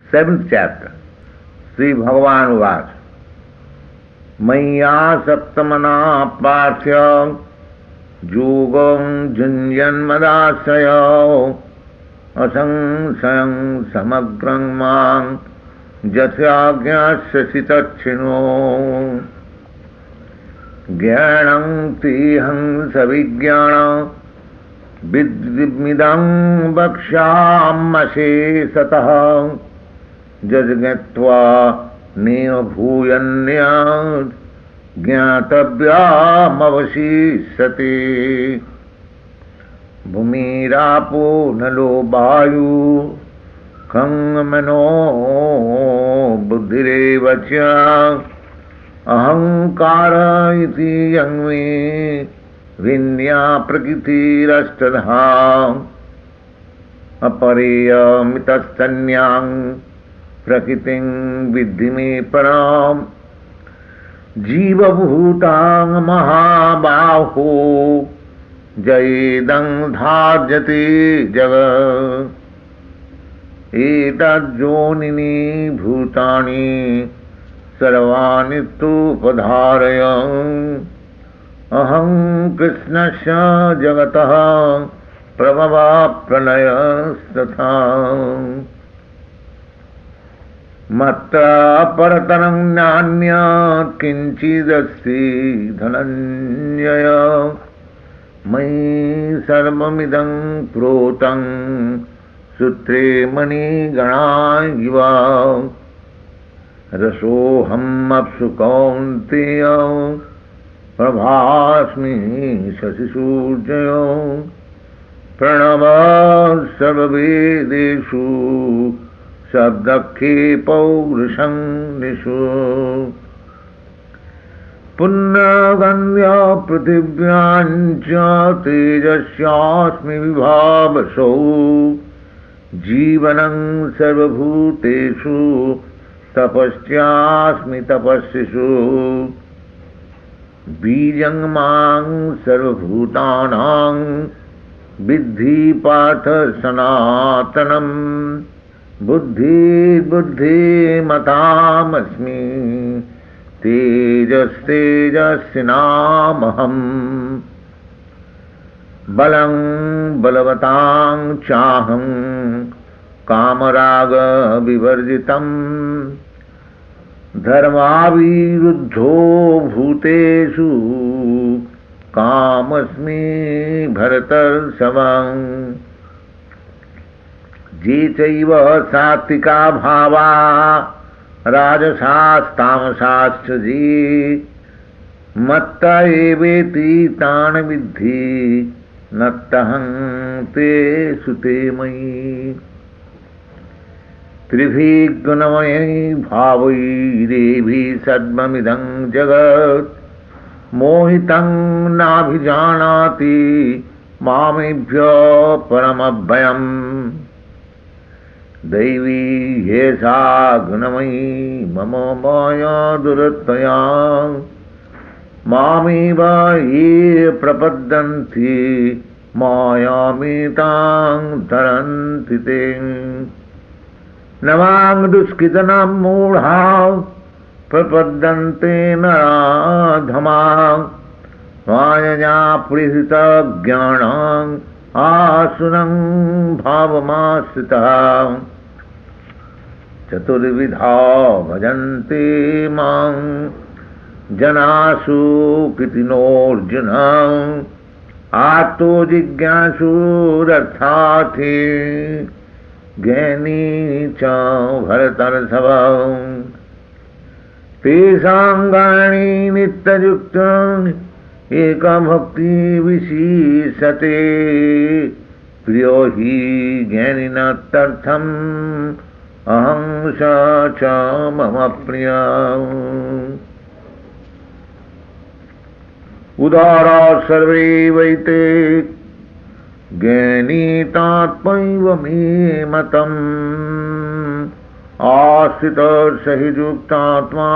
7th chapter. Shri भगवान उवाच मय्या सप्तमना पार्थ्य योगं जुञ्जन्मदाश्रयो असंशयं समग्रं मां यथाज्ञास्यसि तच्छृणु ज्ञानं तेऽहं सविज्ञानं विद्मिदं वक्ष्याम्यशेषतः यज्ञत्वा नैव भूयन्यात् ज्ञातव्यामवशिष्यते भूमिरापो नलो वायु खं मनो बुद्धिरेव च अहंकार इति यन्मे भिन्या प्रकृतिरष्टधा अपरेयमितस्तन्यां प्रकृतिं विद्धि मे पराम् जीवभूतां महाबाहो जयेदं धार्यते जगत् एतद्योनिनि भूतानि सर्वाणि तूपधारय अहं कृष्णस्य जगतः प्रभवः प्रलयस्तथा मत्तः परतरं नान्यत् किञ्चिदस्ति धनञ्जय मयि सर्वमिदं प्रोतं सूत्रे मणिगणा इव रसोऽहमप्सु कौन्तेय प्रभास्मि शशिसूर्ययो प्रणवः सर्ववेदेषु शब्दखे पौरुषं निषु पुण्यगन्ध्या पृथिव्यां च तेजस्यास्मि विभावसौ जीवनं सर्वभूतेषु तपस्यास्मि तपस्विषु बीजं मां सर्वभूतानां विद्धि पार्थ सनातनम् बुद्धिमतामस्मि तेजस्तेजस्विनामहम् बलं बलवतां चाहं कामराग विवर्जितम् धर्माविरुद्धो भूतेषु कामस्मि भरतर्षभम् ये चैव सात्विका भावा राजसास्तामसाश्च ये मत्त एवेति तान् विद्धि नत्तहं तेषु ते मयि त्रिभिः गुणमयैः भावैरेभिः सद्ममिदं जगत् मोहितं नाभिजानाति मामेभ्यो परमभयम् दैवी ह्येषा गुणमयी मम माया दुरतया मामेव ये प्रपद्यन्ते मायामेतां तरन्ति ते नवां दुष्कृतं मूढा प्रपद्यन्ते नराधमा मायया पीडितज्ञानां आसुनं भावमाश्रितः चतुर्विधा भजन्ते मां जनासु कृतिनोऽर्जुन आर्तो जिज्ञासुरर्थार्थी ज्ञानी च भरतर्षभ तेषाङ्गानि नित्ययुक्तानि एकभक्ति विशीर्षते प्रियो हि ज्ञानिनस्तर्थम् अहं स च मम प्रिय उदारा सर्वे वैते ज्ञानी तात्मैव मे मतम् आश्रितः स हि युक्तात्मा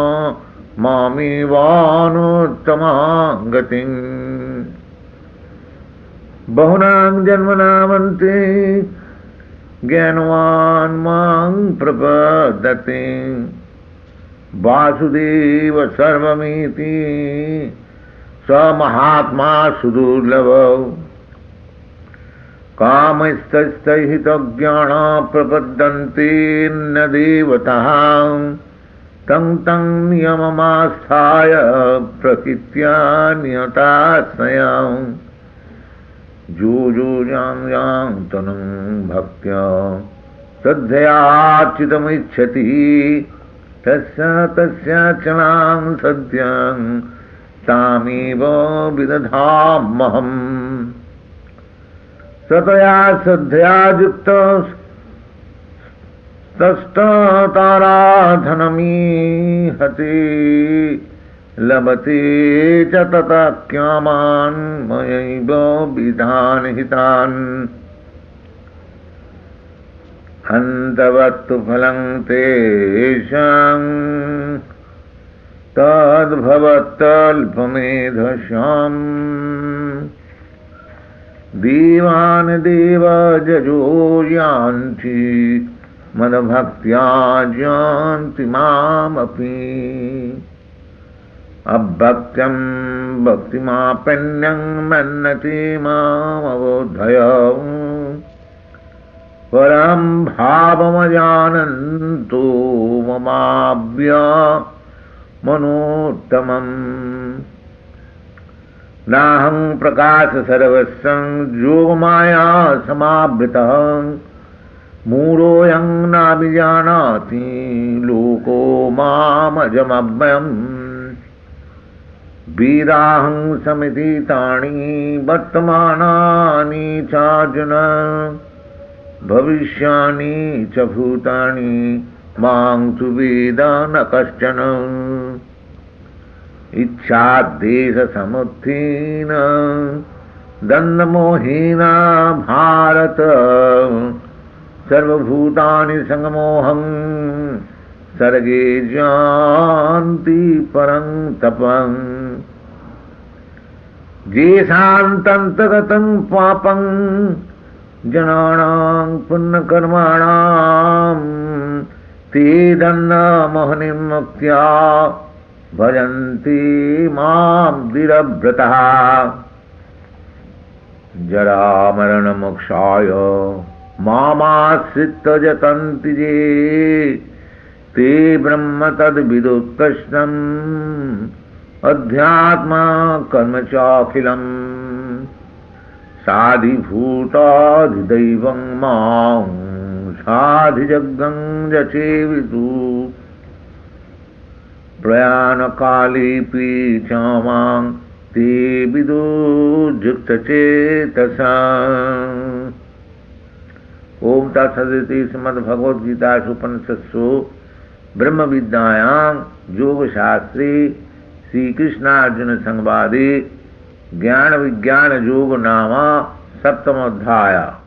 मामेवानुत्तमां गतिम् बहुनां जन्मनामन्ते ज्ञानवान् मां प्रपद्यते वासुदेव सर्वमिति स महात्मा सुदुर्लभ कामस्तहितज्ञाना प्रपद्यन्ते न देवताः तं तं नियममास्थाय प्रकृत्या नियतास्मयं जो यां तनुं भक्त्या श्रद्धयार्चितमिच्छति तस्य चलां सद्यं तामेव विदधाम्यहम् सतया श्रद्धया युक्तो तस्ताराधनमीहते लभते च ततः कामान् मयैव विधानहितान् अन्तवत्तु फलं तेषां तद्भवत्यल्पमेधसाम् देवान् देवजजो यान्ति मदभक्त्या जानति मामपि अभक्त्यं भक्तिमापन्यं मन्यते मामबोधय परं भावमजानन्तो ममाव्य मनोत्तमम् नाहं प्रकाश सर्वस्वं योगमाया समावृतः मूढोऽयं नाभिजानाति लोको मामजमव्ययम् वेदाहं समितीतानि वर्तमानानि चार्जुन भविष्यानि च भूतानि मां तु वेद न कश्चन इच्छाद्वेषसमुत्थेन दण्डमोहेन भारत सर्वभूतानि संगमोहं सर्गे जानति परं तपं येषां तन्तगतं पापं जनानां पुण्यकर्माणां ते दण्डमोहनिर्मुक्त्या भजन्ति मां दृढव्रतः जरामरणमोक्षाय मामाश्रित्य यतन्ति ये ते ब्रह्म तद्विदुत्कृष्टम् अध्यात्मा कर्म चाखिलम् साधिभूताधिदैवं मां साधिजग्गं यचेविदु प्रयाणकालेऽपि च मां ते विदुर्युक्तचेतसा। ओम तत्सदिति श्रीमद्भगवद्गीतासु उपनिषत्सु ब्रह्म विद्यायां योग शास्त्रे श्री कृष्णार्जुन संवादे ज्ञान विज्ञान योग नाम सप्तमोऽध्याय।